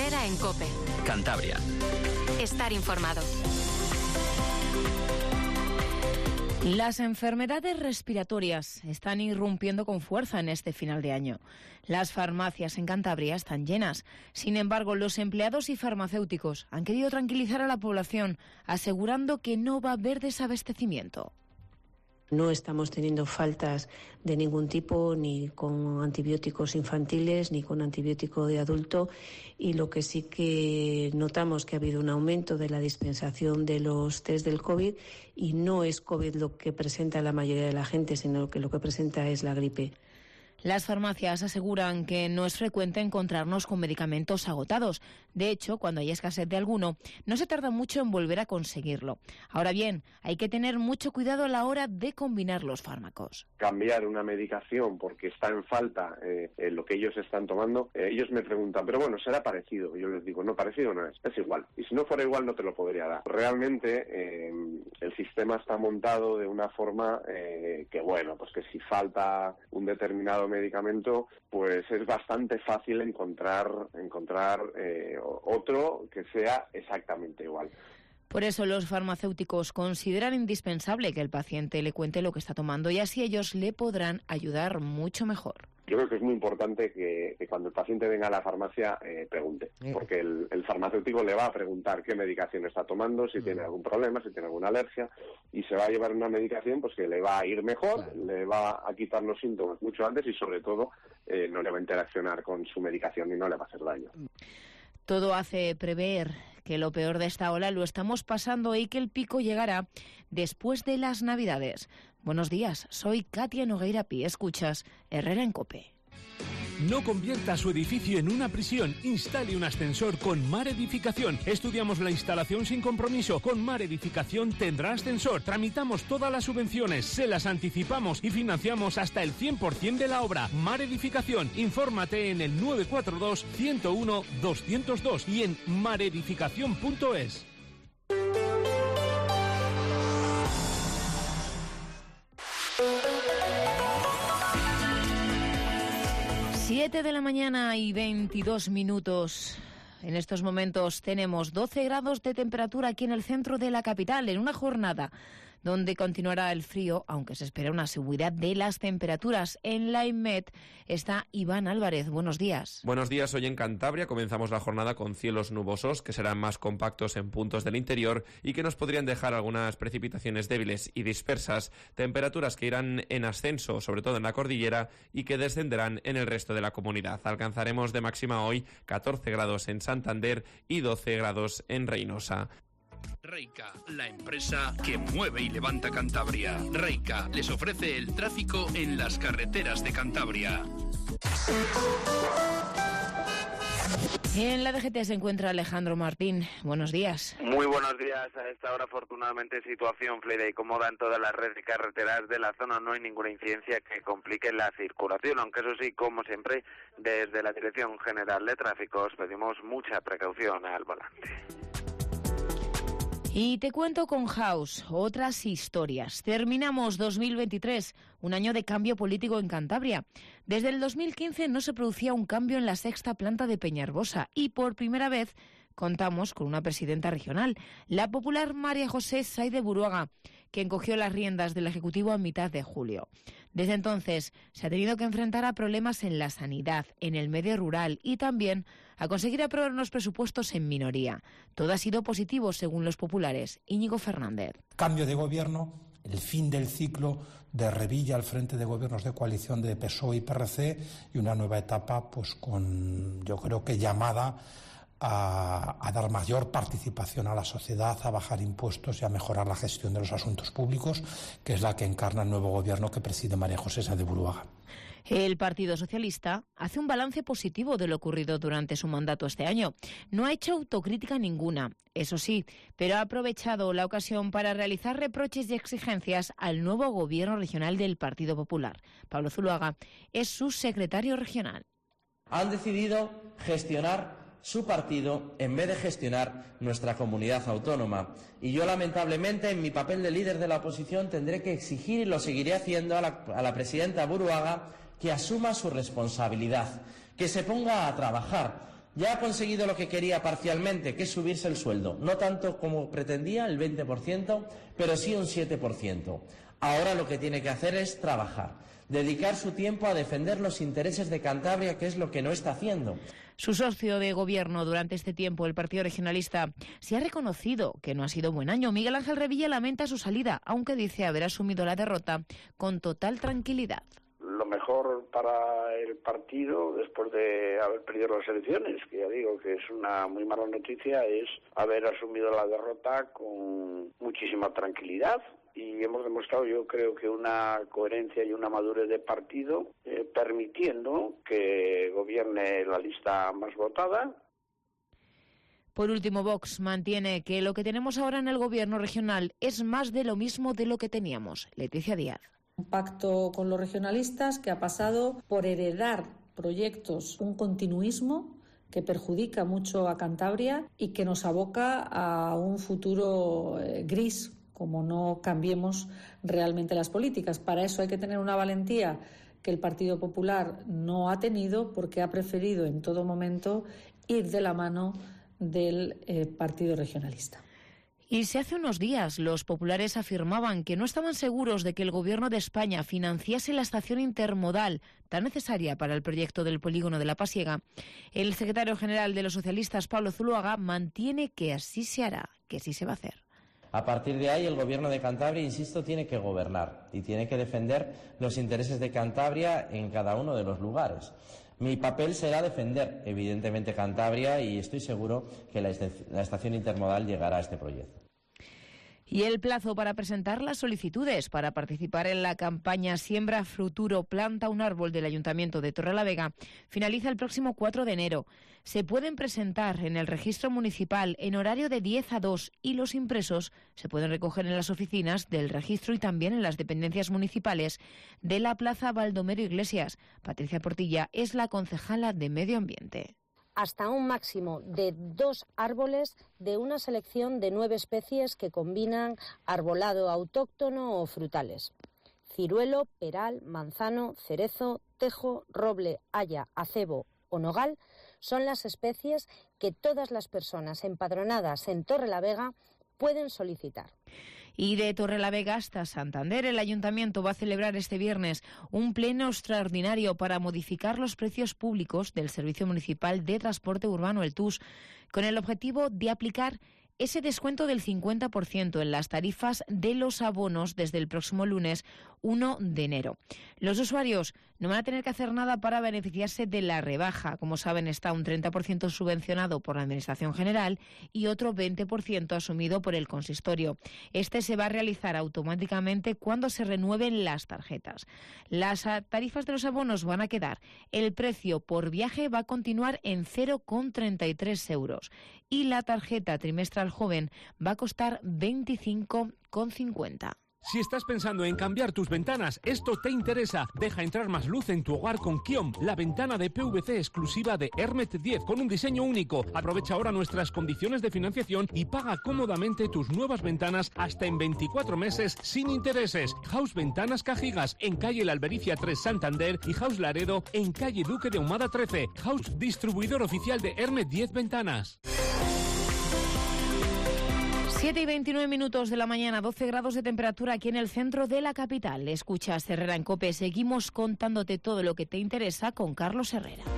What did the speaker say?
Herrera en COPE. Cantabria. Estar informado. Las enfermedades respiratorias están irrumpiendo con fuerza en este final de año. Las farmacias en Cantabria están llenas. Sin embargo, los empleados y farmacéuticos han querido tranquilizar a la población, asegurando que no va a haber desabastecimiento. No estamos teniendo faltas de ningún tipo, ni con antibióticos infantiles, ni con antibiótico de adulto, y lo que sí que notamos que ha habido un aumento de la dispensación de los test del COVID, y no es COVID lo que presenta la mayoría de la gente, sino que lo que presenta es la gripe. Las farmacias aseguran que no es frecuente encontrarnos con medicamentos agotados. De hecho, cuando hay escasez de alguno, no se tarda mucho en volver a conseguirlo. Ahora bien, hay que tener mucho cuidado a la hora de combinar los fármacos. Cambiar una medicación porque está en falta lo que ellos están tomando, ellos me preguntan, pero bueno, será parecido. Yo les digo, no, parecido no es igual. Y si no fuera igual no te lo podría dar. Realmente el sistema está montado de una forma que bueno, pues que si falta un determinado medicamento, pues es bastante fácil encontrar otro que sea exactamente igual. Por eso los farmacéuticos consideran indispensable que el paciente le cuente lo que está tomando y así ellos le podrán ayudar mucho mejor. Yo creo que es muy importante que cuando el paciente venga a la farmacia pregunte, porque el farmacéutico le va a preguntar qué medicación está tomando, si tiene algún problema, si tiene alguna alergia, y se va a llevar una medicación pues que le va a ir mejor, le va a quitar los síntomas mucho antes y sobre todo no le va a interaccionar con su medicación y no le va a hacer daño. Todo hace prever que lo peor de esta ola lo estamos pasando y que el pico llegará después de las Navidades. Buenos días, soy Katia Nogueira Pi. Escuchas Herrera en COPE. No convierta su edificio en una prisión. Instale un ascensor con Mar Edificación. Estudiamos la instalación sin compromiso. Con Mar Edificación tendrá ascensor. Tramitamos todas las subvenciones, se las anticipamos y financiamos hasta el 100% de la obra. Mar Edificación. Infórmate en el 942 101 202 y en maredificación.es. 7 de la mañana y 22 minutos. En estos momentos tenemos 12 grados de temperatura aquí en el centro de la capital, en una jornada donde continuará el frío, aunque se espera una subida de las temperaturas. En la INMED está Iván Álvarez. Buenos días. Buenos días. Hoy en Cantabria comenzamos la jornada con cielos nubosos, que serán más compactos en puntos del interior y que nos podrían dejar algunas precipitaciones débiles y dispersas, temperaturas que irán en ascenso, sobre todo en la cordillera, y que descenderán en el resto de la comunidad. Alcanzaremos de máxima hoy 14 grados en Santander y 12 grados en Reinosa. Reica, la empresa que mueve y levanta Cantabria. Reica les ofrece el tráfico en las carreteras de Cantabria. En la DGT se encuentra Alejandro Martín. Buenos días. Muy buenos días. A esta hora, afortunadamente, situación fluida y cómoda en toda la red de carreteras de la zona. No hay ninguna incidencia que complique la circulación, aunque eso sí, como siempre, desde la Dirección General de Tráfico os pedimos mucha precaución al volante. Y te cuento con House otras historias. Terminamos 2023, un año de cambio político en Cantabria. Desde el 2015 no se producía un cambio en la sexta planta de Peñarbosa y por primera vez contamos con una presidenta regional, la popular María José Sáiz de Buruaga, quien cogió las riendas del Ejecutivo a mitad de julio. Desde entonces se ha tenido que enfrentar a problemas en la sanidad, en el medio rural y también a conseguir aprobar unos presupuestos en minoría. Todo ha sido positivo según los populares. Íñigo Fernández. Cambio de gobierno, el fin del ciclo de Revilla al frente de gobiernos de coalición de PSOE y PRC y una nueva etapa pues con, yo creo que llamada a dar mayor participación a la sociedad, a bajar impuestos y a mejorar la gestión de los asuntos públicos, que es la que encarna el nuevo gobierno que preside María José Sáiz de Buruaga. El Partido Socialista hace un balance positivo de lo ocurrido durante su mandato este año. No ha hecho autocrítica ninguna, eso sí, pero ha aprovechado la ocasión para realizar reproches y exigencias al nuevo gobierno regional del Partido Popular. Pablo Zuluaga es su secretario regional. Han decidido gestionar su partido en vez de gestionar nuestra comunidad autónoma. Y yo, lamentablemente, en mi papel de líder de la oposición, tendré que exigir, y lo seguiré haciendo, a la presidenta Buruaga que asuma su responsabilidad, que se ponga a trabajar, ya ha conseguido lo que quería parcialmente, que es subirse el sueldo. No tanto como pretendía, el 20%, pero sí un 7%. Ahora lo que tiene que hacer es trabajar, dedicar su tiempo a defender los intereses de Cantabria, que es lo que no está haciendo. Su socio de gobierno durante este tiempo, el Partido Regionalista, se ha reconocido que no ha sido buen año. Miguel Ángel Revilla lamenta su salida, aunque dice haber asumido la derrota con total tranquilidad. Lo mejor para el partido, después de haber perdido las elecciones, que ya digo que es una muy mala noticia, es haber asumido la derrota con muchísima tranquilidad. Y hemos demostrado, yo creo, que una coherencia y una madurez de partido, permitiendo que gobierne la lista más votada. Por último, Vox mantiene que lo que tenemos ahora en el gobierno regional es más de lo mismo de lo que teníamos. Leticia Díaz. Un pacto con los regionalistas que ha pasado por heredar proyectos, un continuismo que perjudica mucho a Cantabria y que nos aboca a un futuro gris, como no cambiemos realmente las políticas. Para eso hay que tener una valentía que el Partido Popular no ha tenido, porque ha preferido en todo momento ir de la mano del Partido Regionalista. Y si hace unos días los populares afirmaban que no estaban seguros de que el Gobierno de España financiase la estación intermodal tan necesaria para el proyecto del polígono de La Pasiega, el secretario general de los socialistas, Pablo Zuloaga, mantiene que así se hará, que así se va a hacer. A partir de ahí, el Gobierno de Cantabria, insisto, tiene que gobernar y tiene que defender los intereses de Cantabria en cada uno de los lugares. Mi papel será defender, evidentemente, Cantabria, y estoy seguro que la estación intermodal llegará a este proyecto. Y el plazo para presentar las solicitudes para participar en la campaña Siembra Futuro, planta un árbol del Ayuntamiento de Torrelavega finaliza el próximo 4 de enero. Se pueden presentar en el registro municipal en horario de 10 a 2 y los impresos se pueden recoger en las oficinas del registro y también en las dependencias municipales de la Plaza Baldomero Iglesias. Patricia Portilla es la concejala de Medio Ambiente. Hasta un máximo de 2 árboles de una selección de 9 especies que combinan arbolado autóctono o frutales. Ciruelo, peral, manzano, cerezo, tejo, roble, haya, acebo o nogal son las especies que todas las personas empadronadas en Torrelavega pueden solicitar. Y de Torrelavega hasta Santander, el Ayuntamiento va a celebrar este viernes un pleno extraordinario para modificar los precios públicos del Servicio Municipal de Transporte Urbano, el TUS, con el objetivo de aplicar ese descuento del 50% en las tarifas de los abonos desde el próximo lunes 1 de enero. Los usuarios no van a tener que hacer nada para beneficiarse de la rebaja. Como saben, está un 30% subvencionado por la Administración General y otro 20% asumido por el consistorio. Este se va a realizar automáticamente cuando se renueven las tarjetas. Las tarifas de los abonos van a quedar. El precio por viaje va a continuar en 0,33 euros y la tarjeta trimestral joven va a costar 25,50. Si estás pensando en cambiar tus ventanas, esto te interesa. Deja entrar más luz en tu hogar con Kiom, la ventana de PVC exclusiva de Hermet 10 con un diseño único. Aprovecha ahora nuestras condiciones de financiación y paga cómodamente tus nuevas ventanas hasta en 24 meses sin intereses. House Ventanas Cajigas en calle La Albericia 3 Santander y House Laredo en calle Duque de Ahumada 13. House distribuidor oficial de Hermet 10 Ventanas. 7 y 29 minutos de la mañana, 12 grados de temperatura aquí en el centro de la capital. Escuchas Herrera en COPE. Seguimos contándote todo lo que te interesa con Carlos Herrera.